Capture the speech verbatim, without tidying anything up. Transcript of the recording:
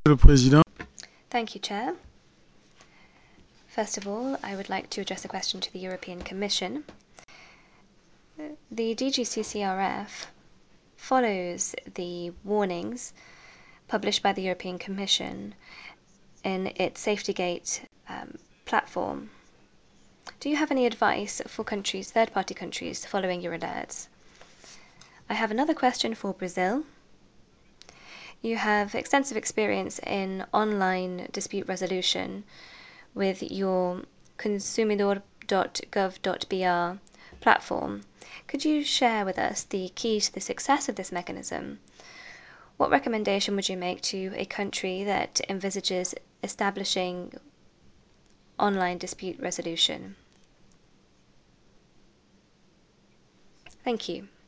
Le Président. Thank you, Chair. First of all, I would like to address a question to the European Commission. The D G C C R F follows the warnings published by the European Commission in its SafetyGate um, platform. Do you have any advice for countries, third-party countries, following your alerts? I have another question for Brazil. You have extensive experience in online dispute resolution with your consumidor dot gov dot b r platform. Could you share with us the key to the success of this mechanism? What recommendation would you make to a country that envisages establishing online dispute resolution? Thank you.